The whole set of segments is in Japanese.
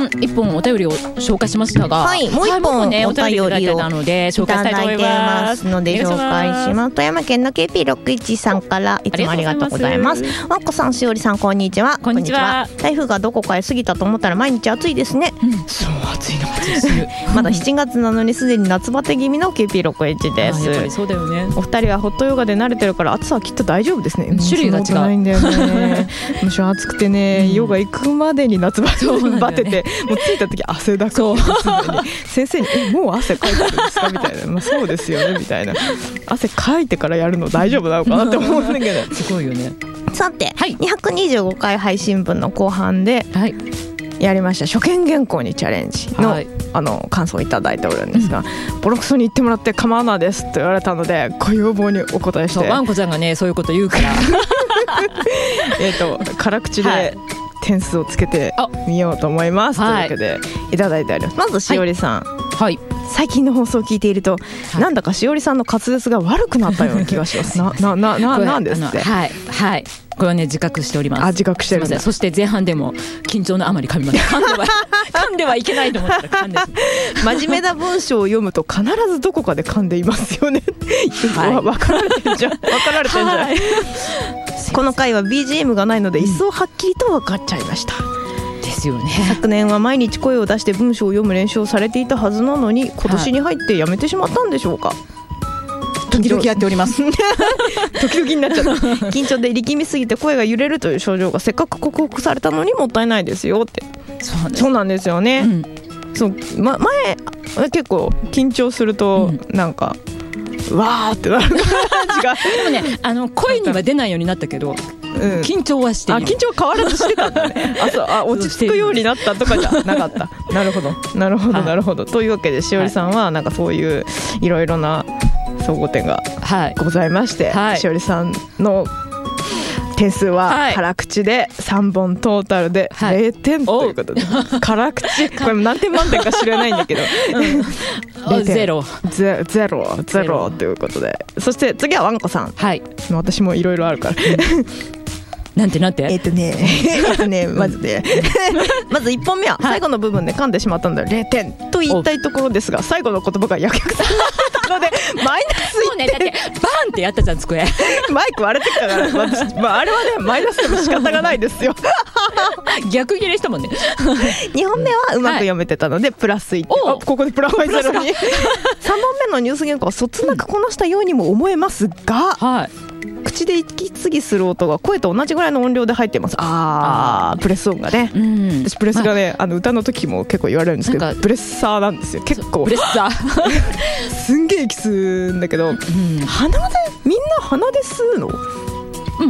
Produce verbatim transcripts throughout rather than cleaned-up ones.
んいっぽんお便りを紹介しましたが、 はい、もう一本、ね、 お便りいただいてたので紹介したいと思います。 いただいてますので紹介します。富山県の ケーピーろくいち さんからいつもありがとうございます。わんこさん、しおりさん、こんにちは。 こんにちは。 台風がどこかへ過ぎたと思ったら毎日暑いですね、うん、そう暑いのですまだしちがつなのにすでに夏バテ気味の ケーピーろくいち です。 やっぱりそうだよね。 お二人はホットヨガで慣れてるから暑さはきっと大丈夫ですね。 種類が違うないんだよねむしろ暑くてね、うん、ヨガ行くまでに夏バテ、ね、バテてもう着いた時汗だくて先生にえもう汗かいてるんですかみたいな、まあ、そうですよねみたいな、汗かいてからやるの大丈夫なのかなって思うんだけどすごいよね。 さて、 はい、 にひゃくにじゅうごかい配信分の後半で、はい、やりました初見原稿にチャレンジ の,、はい、あの感想をいただいておるんですが、うん、ボロクソに言ってもらって構わないですと言われたのでご要望にお答えして、 ワンコちゃんがねそういうこと言うからえっと辛口で点数をつけてみようと思います、はい、というわけでいただいてあります。まずしおりさん、はいはい、最近の放送を聞いていると、はい、なんだかしおりさんの滑舌が悪くなったような気がしますな、な、な、な、なんですって。 はい、はい、これはね自覚しております。 あ、自覚してるんだ。 そして前半でも緊張のあまり噛みました。噛んでは噛んではいけないと思ったら噛んで真面目な文章を読むと必ずどこかで噛んでいますよねはい、分かられてんじゃん分かられてんじゃん、はい、この回は ビージーエム がないので一層はっきりと分かっちゃいました、うん、 ですよね。 昨年は毎日声を出して文章を読む練習をされていたはずなのに今年に入ってやめてしまったんでしょうか。 時々やっております時々になっちゃった緊張で力みすぎて声が揺れるという症状がせっかく克服されたのにもったいないですよって。 そうなんです、 そうなんですよね、うん、そう、ま、前結構緊張するとなんか、うん、わーってなる感じがでもねあの声には出ないようになったけど、うん、緊張はしている。 あ、緊張は変わらずしてたんだねあ、そう、あ、落ち着くようになったとかじゃなかったなるほどなるほどなるほど、はい、というわけでしおりさんはなんかそういういろいろな総合点がございまして、はい、しおりさんの点数は辛口でさんぼんトータルでれいてんということで、はい、辛口これ何点満点か知らないんだけど、 うん、ゼロゼゼロゼロということで、そして次はわんこさん、はい、私もいろいろあるからなんてなんてえっとねえっとねまずねまずいっぽんめは最後の部分で噛んでしまったのでれいてんと言いたいところですが、最後の言葉がやけくそになってたのでマイナスいってん。そうね、だってバーンってやったじゃん机マイク割れてきたから私、まあ、あれはねマイナスでも仕方がないですよ逆切れしたもんねにほんめはうまく読めてたので、はい、プラスいってん。あ、ここでプラマイゼロにさんぼんめのニュース原稿はそつなくこなしたようにも思えますが、はい、口で息継ぎする音が声と同じぐらいの音量で入っています。あー、プレス音がね、うん、私プレスがね、まあ、あの歌の時も結構言われるんですけどプレッサーなんですよ。結構プレッサーすんげえ息吸うんだけど、うん、鼻でみんな鼻で吸うの、うん、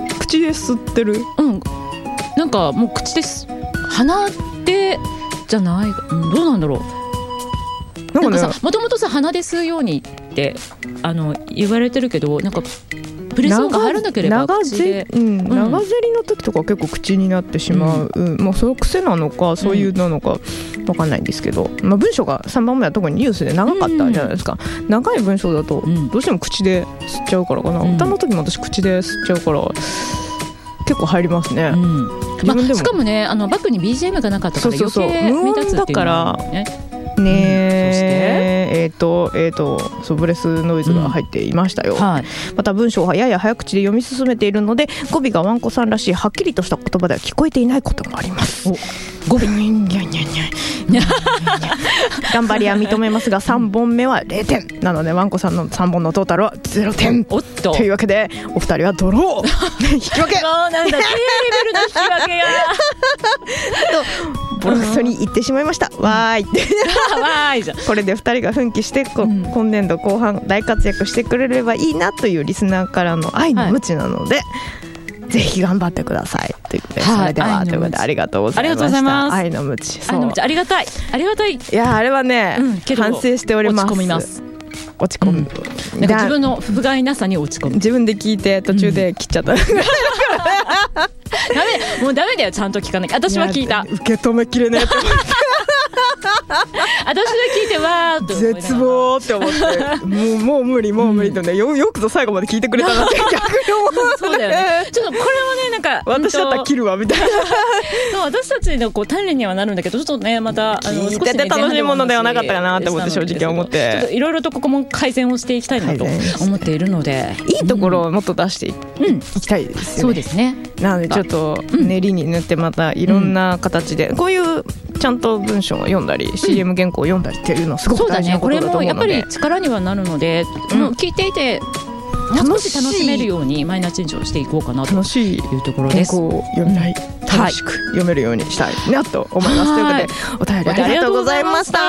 口で吸ってる、 うん、なんかもう口です鼻でじゃない、うん、どうなんだろう。なんかさ、もともとさ鼻で吸うようにってあの言われてるけど、なんかプレス音が入らなければ口で、 うん、長ゼリの時とか結構口になってしまう、うんうん、もうその癖なのかそういうなのか分かんないんですけど、まあ、文章がさんばんめは特にニュースで長かったじゃないですか、うん、長い文章だとどうしても口で吸っちゃうからかな、うん、歌の時も私口で吸っちゃうから結構入りますね、うん、自分でも、まあ、 しかもねあのバックに ビージーエム がなかったから余計目立つっていうのはね、 ねえ、えーとえーとそうブレスノイズが入っていましたよ、うん、はい、また文章はやや早口で読み進めているので語尾がワンコさんらしいはっきりとした言葉では聞こえていないこともあります。語尾頑張りは認めますがさんぼんめはれいてんなのでワンコさんのさんぼんのトータルはゼロてん。おっとというわけでお二人はドロー引き分けそうなんだ、低レベルの引き分けやとボロクソに言ってしまいました。わーいわーいじゃん。 これでふたりが奮起してこ、うん、今年度後半大活躍してくれればいいなというリスナーからの愛の無知なので、はい、ぜひ頑張ってくださいということで、はい、それではということでありがとうございました。ありがとうございます。愛の無知、 愛の無知ありがたいありがたい。いやあれはね、うん、反省しております。 落ち込みます落ち込む、 うん、なんか自分の不甲斐なさに落ち込む。 自分で聞いて途中で切っちゃった、うん、ダメもうダメだよ、ちゃんと聞かなきゃ。私は聞いた。 受け止めきれねえと思って私が聞いてわーっと絶望って思ってもうもう無理もう無理とね、うん、よ, よくぞ最後まで聞いてくれたなって逆に思う、ね、 そうだよね。ちょっとこれもねなんか私だったら切るわみたいなそう私たちのこう鍛錬にはなるんだけどちょっとねまたあの聞いてて楽しいものではなかったかなって思って正直思っていろいろとここも改善をしていきたいなと思っているのでいいところをもっと出していきたいですよね、うん、 そうですね。 なのでちょっと練りに塗ってまたいろんな形で、うん、こういうちゃんと文章を読んだり、うん、シーエム 原稿を読んだりっていうのはすごく大事なことだと思うので、 そうだね、これもやっぱり力にはなるので、うん、もう聞いていてもう少し楽しめるようにマイナーチェンジをしていこうかなというところです。 原稿を読みたい、楽しく読めるようにしたいなと思います、はい、ということでお便りありがとうございました。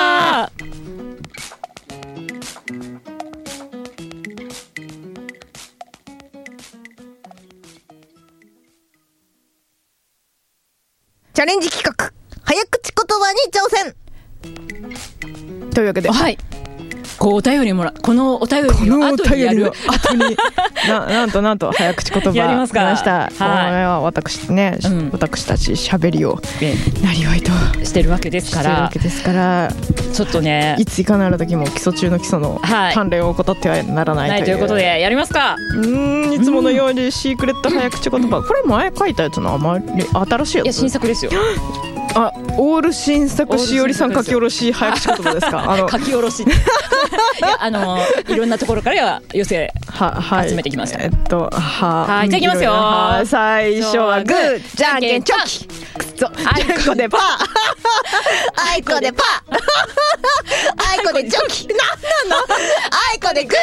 チャレンジ企画早口言葉に挑戦というわけで、 はい、こうお便りもらこのお便りの後にやる後にな, なんとなんと早口言葉やりますか。 ました、はい、これは私ね、うん、私たち喋りをなりわいとしてるわけですからしてるわけですからちょっとねいついかなる時も基礎中の基礎の鍛錬を怠ってはならないという、 はい、ということでやりますか。 うーんいつものようにシークレット早口言葉、これ前書いたやつのあまり新しいやつ。 いや新作ですよあオール新作しおりさん書き下ろし早口言葉ですか。あの書き下ろしいやあのいろんなところから寄せは、はい、集めてきました。 えっとははいじゃあいきますよ。 は最初はグーじゃんけんチョキくそあいこでパーあいこでパーあいこでチョキなんなのあいこでグー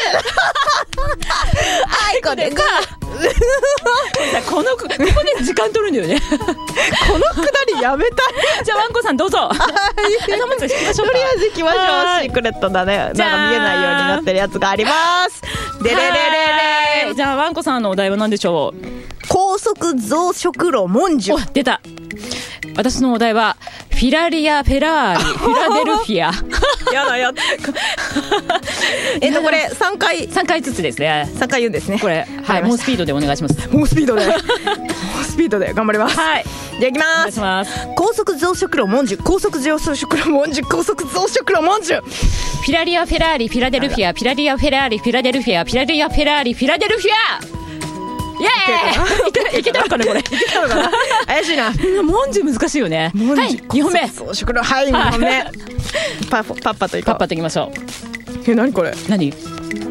あいこでグーこのここで時間取るんだよねこのくだりやめたいじゃあワンコさんどうぞとりあえず行きましょう。シークレットだね。なんか見えないようになってるやつがありますでれれれれ。 じゃあワンコさんのお題は何でしょう。 高速増殖炉モンジュ。 お出た。私のお題はフィラリア・フェラーリフィラデルフィアやだやだえっとこれさんかいさんかいずつですね。 さんかい言うんですね。 これはい猛スピードでお願いします。 猛スピードで猛スピードで頑張ります。 はいじゃあいきます。お願いします。 高速増殖炉モンジュ高速増殖炉モンジュ高速増殖炉モンジュ。 フィラリア・フェラーリフィラデルフィアフィラリア・フェラーリフィラデルフィアフィラリア・フェラーリフィラデルフィアイエーイいけたのかなこれいけたのかな怪しいなモンジュ難しいよね。はいにほんめ増殖炉はいにほんめパパッパといこうパッパといきましょう。 え何これ何え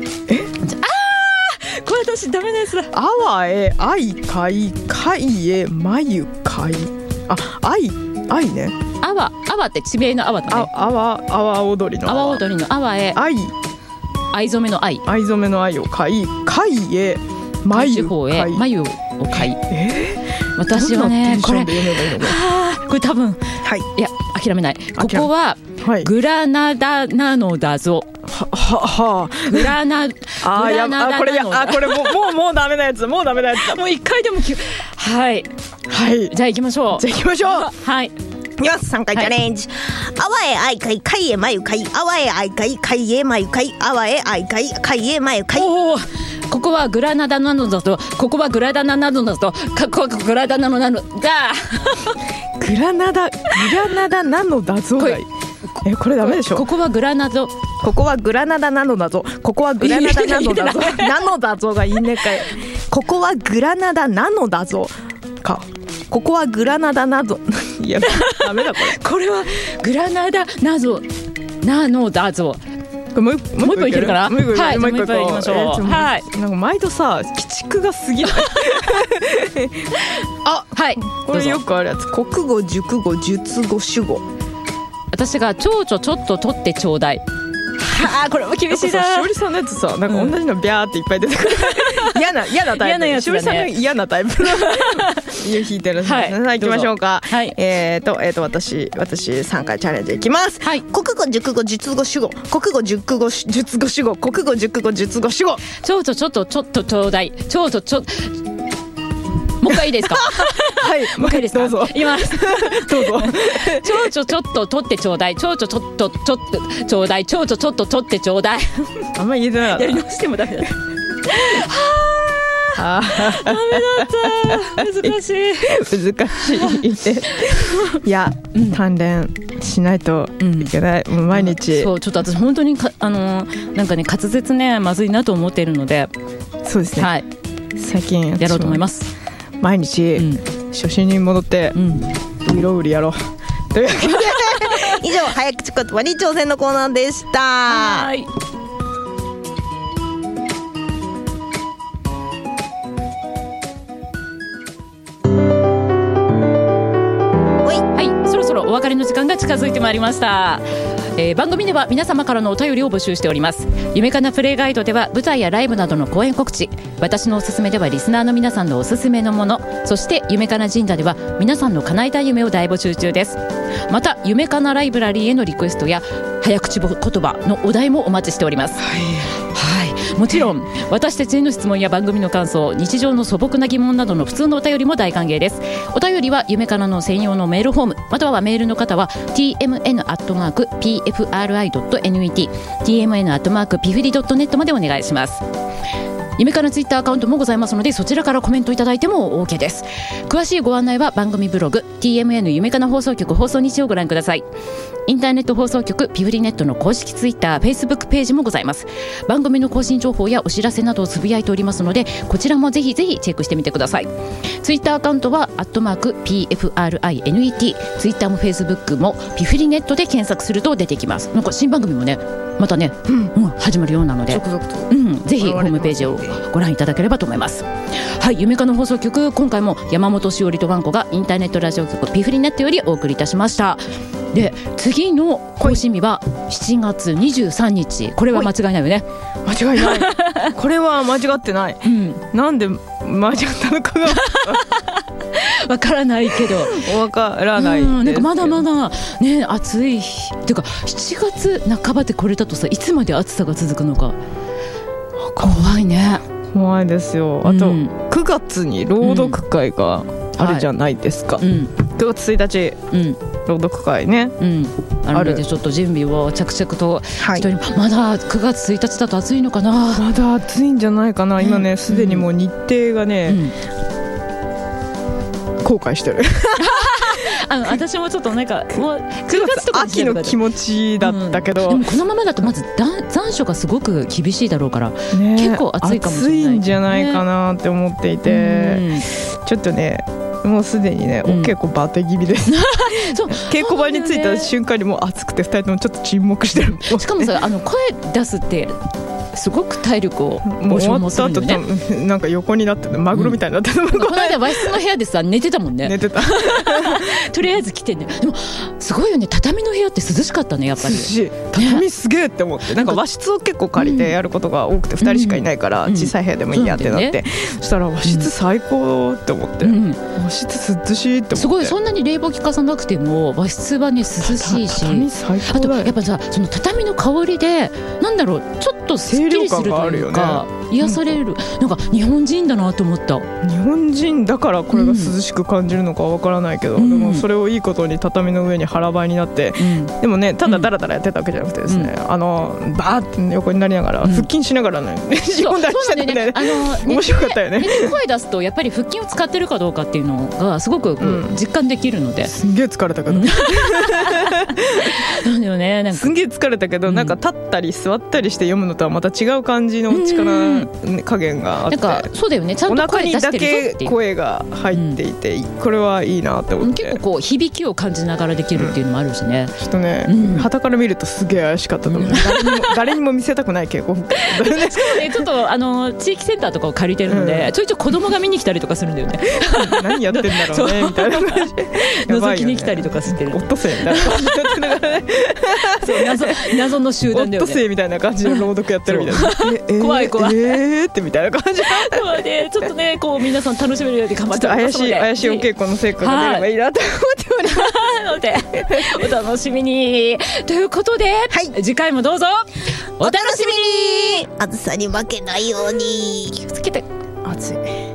あこれ私ダメなやつだ。 あわえあいかいかいえまゆかいああいあいねあわあわって地名のあわだね。 あわあわ踊りのあわ踊りのあわえあい藍染めの藍藍染めの藍をかいかいえまゆかいまゆをかいえー、 私はねこれはこれ多分はいいや諦めない。ここはグラナダなのだぞ。 はははグラナあグラナダなのだ。あこれあこれもうもうもうダメなやつもうダメなやつだ。 もう一回でもきはいはいじゃあ行きましょう。 じゃあ行きましょう。 はいいきます。さんかいチャレンジ、はい、あわえあいかいかいえまゆかいあわえあいかいかいえまゆかいあわえあいかいかいえまゆかい。 おーここはグラナダなのだとここはグラダナなのだとここはグラダナのなのだグラナダグラナダなのだぞがいえこれダメでしょ。 ここはグラナダここはグラナダなのだぞここはグラナダなのだぞなのだぞがいいねかい。ここはグラナダなのだぞかここはグラナダなどいやダメだこれこれはグラナダなぞなのだぞもう一個いけるかな。はいもう一個いきましょう。はいなんか毎度さ鬼畜が過ぎないあはいこれよくあるやつ国語熟語述語主語。 私が蝶々ちょっと取ってちょうだい。あこれも厳しいな。 しおりさんのやつさなんか同じのビャーっていっぱい出てくる嫌な嫌なタイプ。 嫌なやつだね。 しおりさんが嫌なタイプ引いてる。はいさあ行きましょうか。はいえっとえっと私私さんかいチャレンジいきます。はい国語熟語述語主語国語熟語述語主語国語熟語述語主語。 蝶々ちょっとちょっとちょうだい蝶々ちょもう一回いいですかはいもう一回ですか。 どうぞいますどうぞ蝶々ちょっと取ってちょうだい蝶々ちょっとちょっとちょうだい蝶々ちょっと取ってちょうだいあんまり言えてなかった。 やり直してもダメだはぁダメだった難しい難しいいや、うん、鍛錬しないといけない、うん、もう毎日そうちょっと私本当にかあのなんかね滑舌ねまずいなと思っているのでそうですね、はい、最近やろうと思います。 毎日、うん、初心に戻って、うん、うろうりやろうというわけで以上早口言葉に挑戦のコーナーでした。はい、 お別れの時間が近づいてまいりました、えー、番組では皆様からのお便りを募集しております。夢かなプレイガイドでは舞台やライブなどの公演告知、私のおすすめではリスナーの皆さんのおすすめのもの、そして夢かな神社では皆さんの叶えたい夢を大募集中です。また夢かなライブラリーへのリクエストや早口言葉のお題もお待ちしております。はい、はい、もちろん私たちへの質問や番組の感想、日常の素朴な疑問などの普通のお便りも大歓迎です。お便りは夢かなの専用のメールフォーム、またはメールの方は ティーエムエヌ アットマーク ピーエフアールアイ ドット ネット ティーエムエヌ アットマーク ピフリ ドット ネット までお願いします。夢かなツイッターアカウントもございますので、そちらからコメントいただいても OK です。詳しいご案内は番組ブログ ティーエムエヌ 夢かな放送局放送日をご覧ください。インターネット放送局ピフリネットの公式ツイッター、フェイスブックページもございます。番組の更新情報やお知らせなどをつぶやいておりますので、こちらもぜひぜひチェックしてみてください。ツイッターアカウントはアットマーク ピーエフアールアイエヌイーティー、ツイッターもフェイスブックもピフリネットで検索すると出てきます。なんか新番組もねまたね、うんうん、始まるようなので、続々と、うん、ぜひホームページをご覧いただければと思います。はい、夢かな放送局、今回も山本しおりとわんこがインターネットラジオ局ピフリネットよりお送りいたしました。で次の更新日はしちがつにじゅうさんにち、これは間違いないよね。 間違いないこれは間違ってない、うん、なんで間違ったのかがわからないけどわからないです、 うん、なんかまだまだね暑い日っていうかしちがつなかばでこれだとさ、いつまで暑さが続くのか怖いね。 怖いですよ。あと、うん、くがつに朗読会があるじゃないですか、うんはいうん、くがつついたち、うん、朗読会ね、うん、 あるのでちょっと準備を着々としております、はい、まだくがつついたちだと暑いのかな。 まだ暑いんじゃないかな、今ねすでにもう日程がね、うん、後悔してるあの私もちょっとなんかもうくがつとか秋の気持ちだったけど、 うん、でもこのままだとまず残暑がすごく厳しいだろうから、ね、結構暑いかもしれない、 暑いんじゃないかなって思っていて、ね、ちょっとねもうすでにね、うん、お稽古バテ気味ですそう稽古場に着いた瞬間にもう暑くてふたりともちょっと沈黙してるしかもさあの声出すってすごく体力を消耗するんだよね。 なんか横になってマグロみたいになってる、うん、 この間和室の部屋でさ寝てたもんね。 寝てたとりあえず来てね。でもすごいよね、畳の部屋って涼しかったねやっぱり。涼しい、 畳すげえって思って、なんか和室を結構借りてやることが多くてふたりしかいないから小さい部屋でもいいやってなって、そしたら和室最高って思って、和室涼しいって思って、 すごいそんなに冷房効かさなくても和室はね涼しいし、 畳最高だよ。 あとやっぱさその畳の香りでなんだろうちょっとすっきりするというか、ね、癒される、なんか日本人だなと思った。 日本人だからこれが涼しく感じるのかわからないけど、うん、でもそれをいいことに畳の上に腹ばいになって、うん、でもねただダラダラやってたわけじゃなくてですね、うん、あのバーって横になりながら、うん、腹筋しながらね仕込んだりしててね、あの面白かったよね。ね声出すとやっぱり腹筋を使ってるかどうかっていうのがすごく実感できるので、うん、 すんげえ疲れたけどなんだよね、なんかすんげえ疲れたけど、うん、なんか立ったり座ったりして読むのとはまた違う感じの力加減があって、 なんかそうだよね、ちゃんと声出してるぞっていう、 お腹にだけ声が入っていて、うん、これはいいなって思って、 結構こう響きを感じながらできるっていうのもあるしね、 うん、ちょっとね、うん、旗から見るとすげえ怪しかったと思う、うん、誰にも誰にも見せたくない稽古しかもねちょっとあの地域センターとかを借りてるので、うん、ちょいちょい子供が見に来たりとかするんだよね何やってんだろうねみたいな感じ覗きに来たりとかしてる、 オットセイみたいな感じやってながらねそう 謎, 謎の集団だよね、 オットセイみたいな感じで朗読やってるみたいなえー、 怖い怖いえーってみたいな感じそう、ね、ちょっとねこう皆さん楽しめるように頑張っておりますので、 怪しい怪しいお稽古の成果が出ればいいなと思っておりますのでお楽しみにということで、はい、次回もどうぞお楽しみに。 暑さに負けないように気をつけて。 暑い